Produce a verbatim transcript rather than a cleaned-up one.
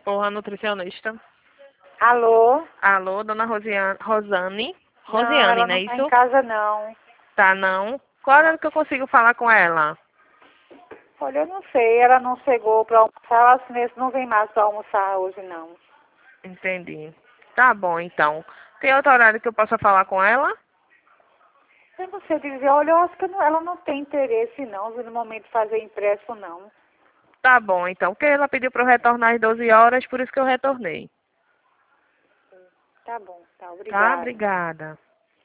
Porra, nutricionista. Alô? Alô, dona Rosiane, Rosane? Não, Rosiane, ela não é não tá em isso? casa, não. Tá, não? Qual hora que eu consigo falar com ela? Olha, eu não sei, ela não chegou pra almoçar, ela assim mesmo não vem mais pra almoçar hoje, não. Entendi. Tá bom, então. Tem outro horário que eu possa falar com ela? Eu não sei dizer, olha, eu acho que não- ela não tem interesse, não, no momento de fazer impresso, não. Tá bom, então. Porque ela pediu para eu retornar às doze horas, por isso que eu retornei. Tá bom, tá, Tá? obrigada. Obrigada.